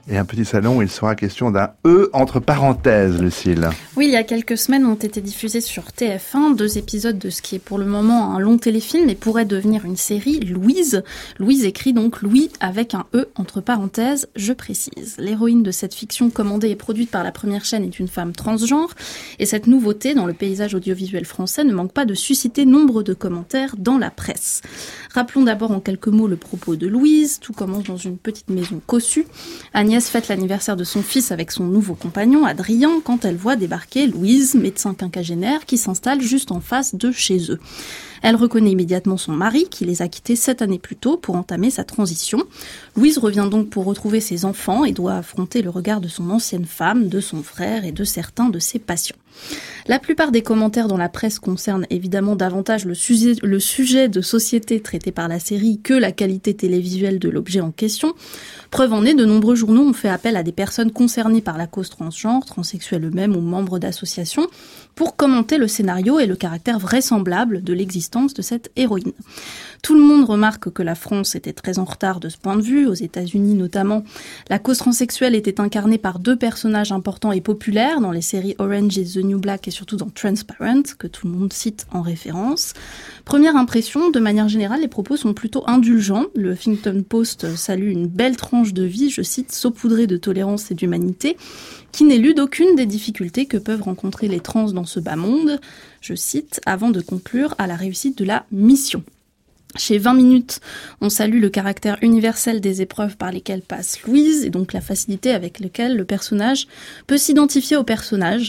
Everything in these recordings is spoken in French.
Et un petit salon où il sera question d'un E entre parenthèses, Lucille. Oui, il y a quelques semaines ont été diffusés sur TF1 2 épisodes de ce qui est pour le moment un long téléfilm et pourrait devenir une série, Louise. Louise écrit donc Louis avec un E entre parenthèses, je précise. L'héroïne de cette fiction commandée et produite par la première chaîne est une femme transgenre et cette nouveauté dans le paysage audiovisuel français ne manque pas de susciter nombre de commentaires dans la presse. Rappelons d'abord en quelques mots le propos de Louise. Tout commence dans une petite maison cossue. Agnès fête l'anniversaire de son fils avec son nouveau compagnon, Adrien, quand elle voit débarquer Louise, médecin quinquagénaire, qui s'installe juste en face de chez eux. Elle reconnaît immédiatement son mari, qui les a quittés 7 années plus tôt pour entamer sa transition. Louise revient donc pour retrouver ses enfants et doit affronter le regard de son ancienne femme, de son frère et de certains de ses patients. La plupart des commentaires dans la presse concernent évidemment davantage le sujet de société traité par la série que la qualité télévisuelle de l'objet en question. Preuve en est, de nombreux journaux ont fait appel à des personnes concernées par la cause transgenre, transsexuels eux-mêmes ou membres d'associations, pour commenter le scénario et le caractère vraisemblable de l'existence de cette héroïne. Tout le monde remarque que la France était très en retard de ce point de vue. Aux États-Unis notamment, la cause transsexuelle était incarnée par 2 personnages importants et populaires dans les séries Orange is the New Black et surtout dans Transparent, que tout le monde cite en référence. Première impression, de manière générale, les propos sont plutôt indulgents. Le Huffington Post salue une belle tranche de vie, je cite, saupoudrée de tolérance et d'humanité, qui n'élude aucune des difficultés que peuvent rencontrer les trans dans ce bas monde, je cite, avant de conclure à la réussite de la mission. Chez 20 minutes, on salue le caractère universel des épreuves par lesquelles passe Louise et donc la facilité avec laquelle le spectateur peut s'identifier au personnage,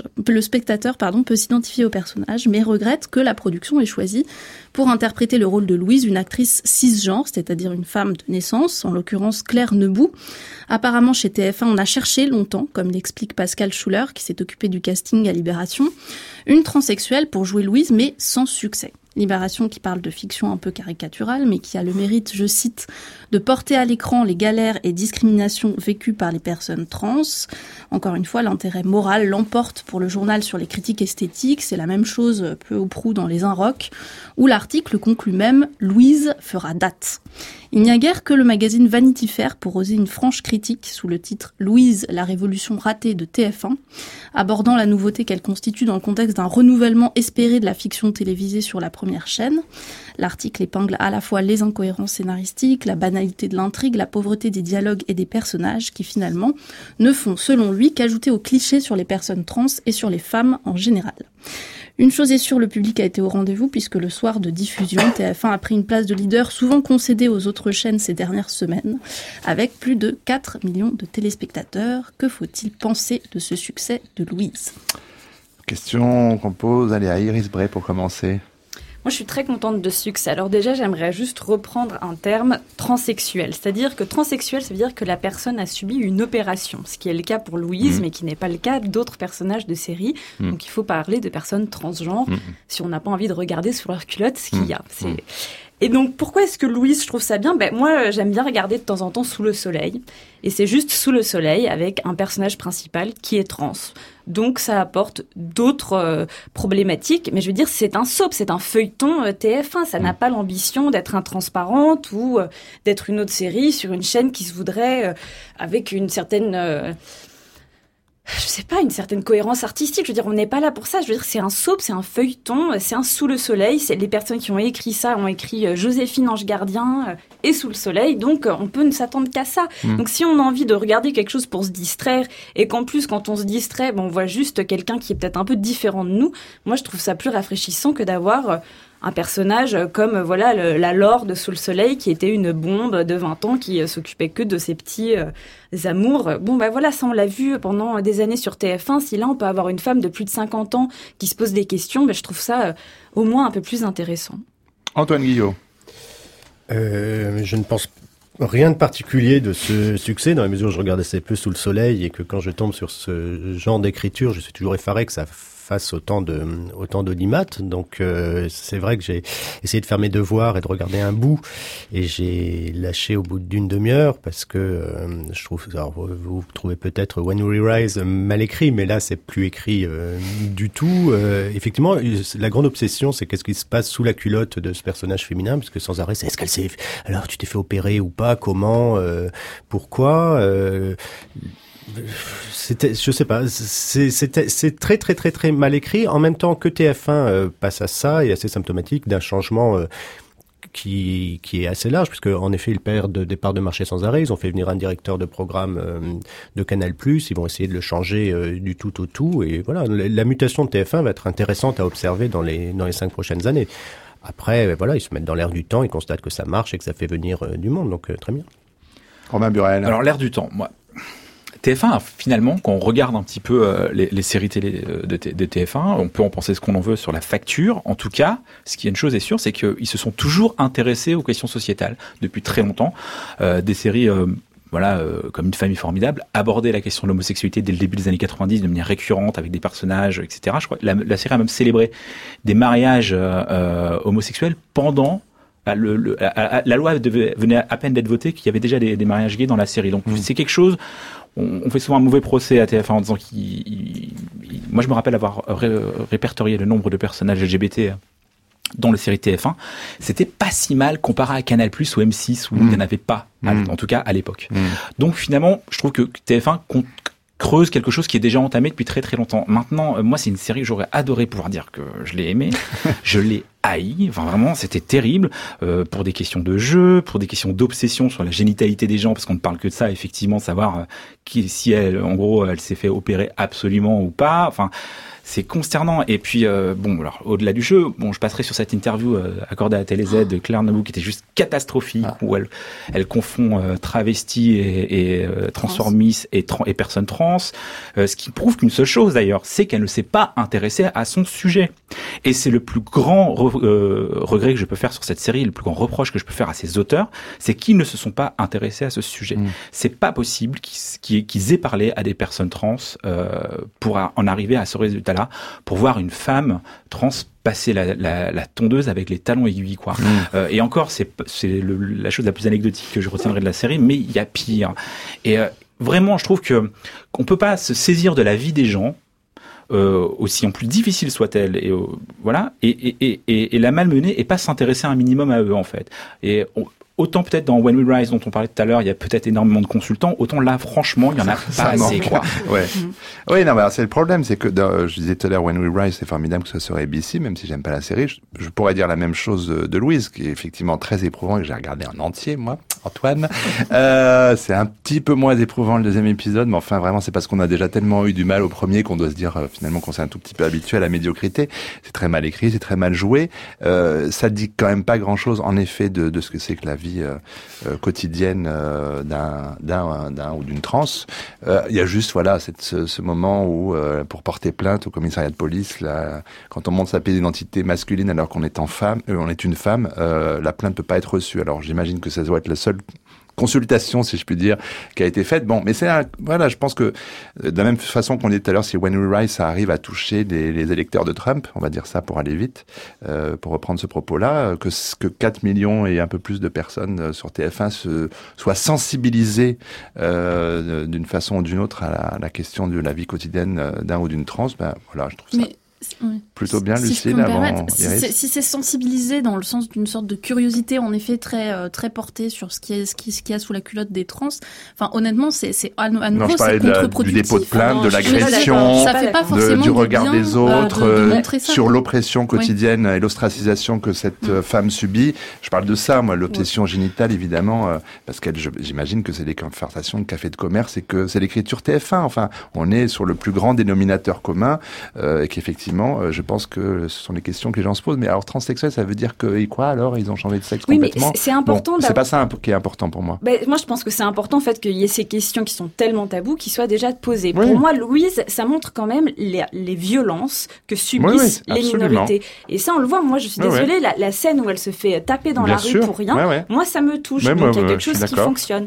mais regrette que la production ait choisi pour interpréter le rôle de Louise une actrice cisgenre, c'est-à-dire une femme de naissance, en l'occurrence Claire Nebout. Apparemment, chez TF1, on a cherché longtemps, comme l'explique Pascal Schuller, qui s'est occupé du casting à Libération, une transsexuelle pour jouer Louise, mais sans succès. Libération qui parle de fiction un peu caricaturale, mais qui a le mérite, je cite, de porter à l'écran les galères et discriminations vécues par les personnes trans. Encore une fois, l'intérêt moral l'emporte pour le journal sur les critiques esthétiques. C'est la même chose peu ou prou dans Les Inrocks, où l'article conclut même « Louise fera date ». Il n'y a guère que le magazine Vanity Fair pour oser une franche critique sous le titre « Louise, la révolution ratée de TF1 », abordant la nouveauté qu'elle constitue dans le contexte d'un renouvellement espéré de la fiction télévisée sur la première chaîne. L'article épingle à la fois les incohérences scénaristiques, la banalité de l'intrigue, la pauvreté des dialogues et des personnages qui finalement ne font selon lui qu'ajouter aux clichés sur les personnes trans et sur les femmes en général. Une chose est sûre, le public a été au rendez-vous puisque le soir de diffusion, TF1 a pris une place de leader souvent concédée aux autres chaînes ces dernières semaines, avec plus de 4 millions de téléspectateurs. Que faut-il penser de ce succès de Louise ? Question qu'on pose, allez, à Iris Bray pour commencer. Moi, je suis très contente de ce succès. Alors déjà, j'aimerais juste reprendre un terme transsexuel. C'est-à-dire que transsexuel, ça veut dire que la personne a subi une opération, ce qui est le cas pour Louise, mais qui n'est pas le cas d'autres personnages de série. Donc, il faut parler de personnes transgenres si on n'a pas envie de regarder sous leur culotte ce qu'il y a. Et donc, pourquoi est-ce que Louise, je trouve ça bien ? Moi, j'aime bien regarder de temps en temps Sous le soleil. Et c'est juste Sous le soleil avec un personnage principal qui est trans. Donc, ça apporte d'autres problématiques. Mais je veux dire, c'est un soap, c'est un feuilleton TF1. Ça n'a pas l'ambition d'être intransparente ou d'être une autre série sur une chaîne qui se voudrait avec une certaine... une certaine cohérence artistique. Je veux dire, on n'est pas là pour ça. Je veux dire, c'est un soap, c'est un feuilleton, c'est un Sous le soleil. C'est les personnes qui ont écrit ça ont écrit Joséphine Ange Gardien et Sous le soleil. Donc, on peut ne s'attendre qu'à ça. Donc, si on a envie de regarder quelque chose pour se distraire et qu'en plus, quand on se distrait, on voit juste quelqu'un qui est peut-être un peu différent de nous, moi, je trouve ça plus rafraîchissant que d'avoir un personnage comme la Laure de Sous le soleil qui était une bombe de 20 ans qui s'occupait que de ses petits amours. Ça on l'a vu pendant des années sur TF1. Si là on peut avoir une femme de plus de 50 ans qui se pose des questions, je trouve ça au moins un peu plus intéressant. Antoine Guillot. Je ne pense rien de particulier de ce succès, dans la mesure où je regarde assez peu Sous le soleil et que quand je tombe sur ce genre d'écriture, je suis toujours effaré que ça fasse autant d'audimat. Donc c'est vrai que j'ai essayé de faire mes devoirs et de regarder un bout, et j'ai lâché au bout d'une demi-heure parce que je trouve, alors vous trouvez peut-être When We Rise mal écrit, mais là c'est plus écrit du tout. Effectivement, la grande obsession, c'est qu'est-ce qui se passe sous la culotte de ce personnage féminin, parce que sans arrêt, c'est est-ce qu'elle s'est, alors tu t'es fait opérer ou pas, comment, pourquoi. Je sais pas, c'est très très très très mal écrit, en même temps que TF1 passe à ça, et assez symptomatique d'un changement qui est assez large, puisque en effet ils perdent des parts de marché sans arrêt. Ils ont fait venir un directeur de programme de Canal+, ils vont essayer de le changer du tout au tout, et voilà, la mutation de TF1 va être intéressante à observer dans les 5 prochaines années. Après, voilà, ils se mettent dans l'air du temps, ils constatent que ça marche et que ça fait venir du monde, donc très bien. Romain Burel. Alors l'air du temps, moi. TF1, finalement, quand on regarde un petit peu les séries télé de TF1, on peut en penser ce qu'on en veut sur la facture. En tout cas, ce qui est une chose est sûre, c'est qu'ils se sont toujours intéressés aux questions sociétales depuis très longtemps. Des séries comme Une famille formidable abordaient la question de l'homosexualité dès le début des années 90 de manière récurrente avec des personnages, etc. Je crois que la série a même célébré des mariages homosexuels pendant... La loi venait à peine d'être votée, qu'il y avait déjà des mariages gays dans la série. Donc c'est quelque chose... On fait souvent un mauvais procès à TF1 en disant moi je me rappelle avoir répertorié le nombre de personnages LGBT dans les séries TF1. C'était pas si mal comparé à Canal+ ou M6 où il n'y en avait pas, en tout cas à l'époque. Donc finalement, je trouve que TF1 creuse quelque chose qui est déjà entamé depuis très très longtemps. Maintenant, moi c'est une série que j'aurais adoré pouvoir dire que je l'ai aimée. Je l'ai haï, enfin vraiment c'était terrible, pour des questions de jeu, pour des questions d'obsession sur la génitalité des gens, parce qu'on ne parle que de ça, effectivement, savoir si elle, en gros, elle s'est fait opérer absolument ou pas, enfin... C'est consternant. Et puis, alors, au-delà du jeu, je passerai sur cette interview accordée à Télé-Z de Claire Nabou, qui était juste catastrophique, où elle confond travesti et transformistes et personnes trans, ce qui prouve qu'une seule chose, d'ailleurs, c'est qu'elle ne s'est pas intéressée à son sujet. Et c'est le plus grand regret que je peux faire sur cette série, le plus grand reproche que je peux faire à ses auteurs, c'est qu'ils ne se sont pas intéressés à ce sujet. C'est pas possible qu'ils aient parlé à des personnes trans pour en arriver à ce résultat-là, pour voir une femme trans passer la tondeuse avec les talons aiguilles, quoi. Et encore, c'est la chose la plus anecdotique que je retiendrai de la série, mais il y a pire. Et vraiment, je trouve qu'on peut pas se saisir de la vie des gens, aussi en plus difficile soit-elle, et et la malmener et pas s'intéresser un minimum à eux, en fait. Et autant peut-être dans When We Rise, dont on parlait tout à l'heure, il y a peut-être énormément de consultants, autant là, franchement, il y en a pas assez, quoi. Oui, non, c'est le problème, c'est que je disais tout à l'heure, When We Rise, c'est formidable que ce soit ABC, même si j'aime pas la série. Je pourrais dire la même chose de Louise, qui est effectivement très éprouvant et que j'ai regardé en entier, moi, Antoine. C'est un petit peu moins éprouvant le deuxième épisode, mais enfin, vraiment, c'est parce qu'on a déjà tellement eu du mal au premier qu'on doit se dire, finalement, qu'on s'est un tout petit peu habitué à la médiocrité. C'est très mal écrit, c'est très mal joué. Ça dit quand même pas grand chose, en effet, de ce que c'est que la vie quotidienne d'un ou d'une trans. Il y a juste ce moment où pour porter plainte au commissariat de police, là, quand on montre sa pièce d'identité masculine alors qu'on est on est une femme, la plainte peut pas être reçue. Alors j'imagine que ça doit être la seule consultation, si je puis dire, qui a été faite. Bon, mais je pense que de la même façon qu'on dit tout à l'heure, si When We Rise, ça arrive à toucher les électeurs de Trump, on va dire ça pour aller vite, pour reprendre ce propos-là, que 4 millions et un peu plus de personnes sur TF1 soient sensibilisées d'une façon ou d'une autre à la question de la vie quotidienne d'un ou d'une trans, je trouve ça plutôt bien, Lucille. Si c'est sensibilisé dans le sens d'une sorte de curiosité, en effet, très très portée sur ce qu'il y a sous la culotte des trans. Enfin, honnêtement, c'est à nouveau c'est contre-productif. Du dépôt de plainte, de l'agression, du regard des autres, sur l'oppression quotidienne et l'ostracisation que cette femme subit. Je parle de ça, moi, l'obsession génitale, évidemment, parce que j'imagine que c'est des conversations de café de commerce et que c'est l'écriture TF1. Enfin, on est sur le plus grand dénominateur commun et qu'effectivement, je pense que ce sont les questions que les gens se posent. Mais alors, transsexuel, ça veut dire que, et quoi alors? Ils ont changé de sexe complètement? Mais c'est important. C'est pas ça qui est important pour moi. Moi, je pense que c'est important, en fait, qu'il y ait ces questions qui sont tellement tabous, qui soient déjà posées. Oui. Pour moi, Louise, ça montre quand même les violences que subissent les minorités. Et ça, on le voit. Moi, je suis désolée, la scène où elle se fait taper dans la rue pour rien, moi, ça me touche. Donc, il y a quelque chose qui fonctionne.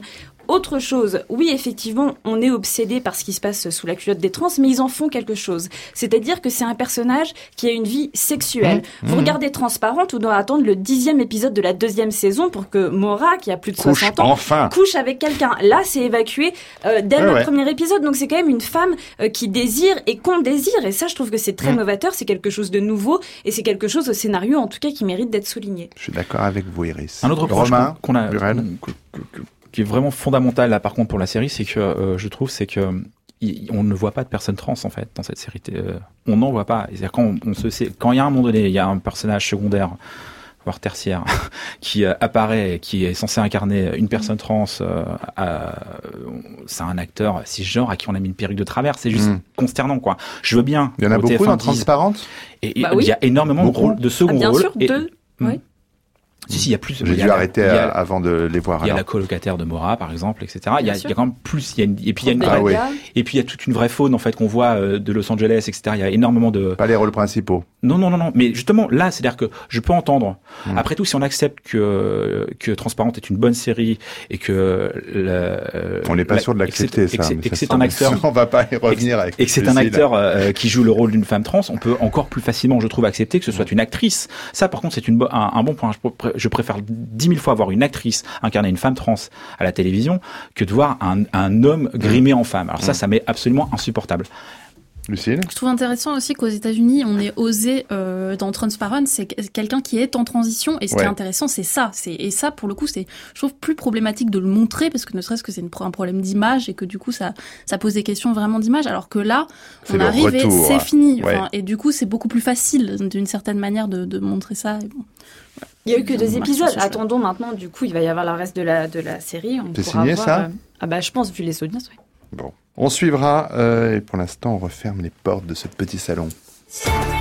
autre chose, oui, effectivement, on est obsédé par ce qui se passe sous la culotte des trans, mais ils en font quelque chose. C'est-à-dire que c'est un personnage qui a une vie sexuelle. Vous regardez Transparente, on doit attendre le 10e épisode de la 2e saison pour que Maura, qui a plus de 60 ans, couche avec quelqu'un. Là, c'est évacué dès le premier épisode. Donc c'est quand même une femme qui désire et qu'on désire. Et ça, je trouve que c'est très novateur. C'est quelque chose de nouveau. Et c'est quelque chose au scénario, en tout cas, qui mérite d'être souligné. Je suis d'accord avec vous, Iris. Un autre point qu'on a, qui est vraiment fondamental là par contre pour la série, c'est que je trouve c'est que on ne voit pas de personnes trans en fait dans cette série. On n'en voit pas. C'est-à-dire quand il y a un moment donné, il y a un personnage secondaire voire tertiaire qui apparaît, qui est censé incarner une personne trans, c'est un acteur cisgenre à qui on a mis une perruque de travers. C'est juste consternant quoi. Je veux bien. Il y en a beaucoup dans Transparente. Et il y a énormément de rôles de second rôle. Bien sûr, deux. Oui. Si, il y a plus. J'ai dû arrêter avant de les voir. Il y a la colocataire de Maura, par exemple, etc. Il y a quand même plus. Et puis il y a et puis il y a toute une vraie faune en fait qu'on voit de Los Angeles, etc. Il y a énormément de. Pas les rôles principaux. Non. Mais justement, là, c'est-à-dire que je peux entendre. Après tout, si on accepte que Transparente est une bonne série et que on n'est pas sûr de l'accepter, ça. Et que c'est un acteur. On va pas y revenir avec. Et que c'est un acteur qui joue le rôle d'une femme trans, on peut encore plus facilement, je trouve, accepter que ce soit une actrice. Ça, par contre, c'est un bon point. Je préfère 10 000 fois voir une actrice incarner une femme trans à la télévision que de voir un homme grimé en femme. Alors ça m'est absolument insupportable. Lucille ? Je trouve intéressant aussi qu'aux États-Unis, on ait osé dans Transparent, c'est quelqu'un qui est en transition. Et ce qui est intéressant, c'est ça. Et ça, pour le coup, c'est, je trouve, plus problématique de le montrer parce que ne serait-ce que c'est un problème d'image et que du coup, ça pose des questions vraiment d'image. Alors que là, on arrive et c'est fini. Enfin, et du coup, c'est beaucoup plus facile d'une certaine manière de montrer ça. Et bon. Il y a eu que 2 épisodes. Attendons maintenant, du coup, il va y avoir le reste de la série. C'est signé ça je pense, vu les audiences, oui. Bon. On suivra, et pour l'instant, on referme les portes de ce petit salon.